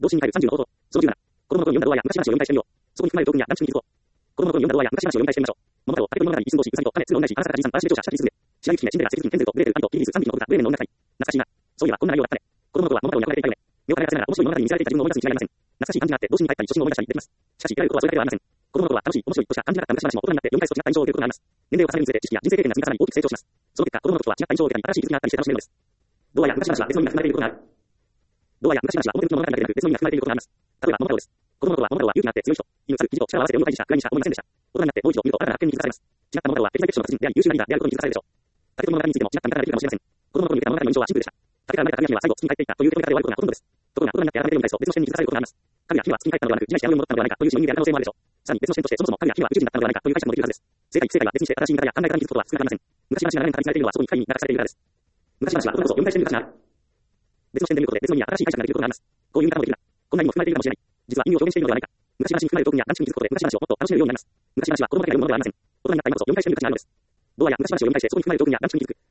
動詞に入る30の応答。その17。子供の頃に読んだ童話や昔話を読み返してみよう。そこに含まれる教訓や男子に気づこう。子供の頃に読んだ童話や昔話を読み返してみましょう。桃太郎、竹取物語、一寸法師、ウサギと亀、鶴の女子、アラサーからじいさん、アラシベ長者、シャチリスズメ。白雪姫、シンデレラ、セズキン、ヘンゼルとグレーテル、アニと、キリギリス、3匹の子豚、ブレーメンの女二人。懐かしいな。そういえばこんな内容だったね。子供の頃は桃太郎に憧れていたよね。目を輝かせながら面白い物語に見せられていた自分を思い出すに違いありません。懐かしい感じがあって動詞に入ったり初心を思い出したりできます。しかし、得られることはそれだけではありません。子供の頃は楽しい、面白いとしか感じなかった昔話も大人になって読み返すと違った印象を受けることがあります。年齢を重ねるにつれて知識や人生経験が積み重なり大きく成長します。その結果、子供の時とは違った印象を受けたり新しい気づきがあったりして楽しめるのです。童話や昔話は別の意味が含まれていることがある。童話や昔話は表向きの物語だけでなく別の意味が含まれていることがあります。例えば、桃太郎です。子供の頃は桃太郎は勇気があって強い人、犬、猿、キジと力を合わせて鬼を退治した、暗いにしか思いませんでした。大人になってもう一度見ると新たな発見に気づかされます。違った桃太郎は敵対決勝の達人であり優秀なリーダーであることに気づかされるでしょう。竹取物語についても違った見方ができるかもしれません。子供の頃に受けた物語の印象はシンプルでした。竹から生まれた神々は最後月に帰っていったという手紙で終わることがほとんどです。ところが大人になって改めて読み返すと別の視点に気づかされることがあります。神や姫は月に帰ったのではなく自害して山に戻ったのではないかという意味である可能性もあるでしょう。さらに別の視点としてそもそも神や姫は宇宙人だったのではないかという解釈もできるはずです。正解不正解は別にして正しい見方や考え方に気づくことは少なくありません。昔話が長年語りされているのはそこに深い意味が隠されているからです。昔話は大人こそ読み返してみる価値がある。別の視点で見ることで別の意味や新しい解釈ができることがあります。こういう見方もできるな。こんな意味も含まれているかもしれない。実は意味を表現しているのではないか。昔話に含まれる教訓や男子に気づくことで昔話をもっと楽しめるようになります。昔話は子供だけが読むものではありません。大人になった今こそ読み返してみる価値があるのです。童話や昔話を読み返してそこに含まれる教訓や男子に気づく。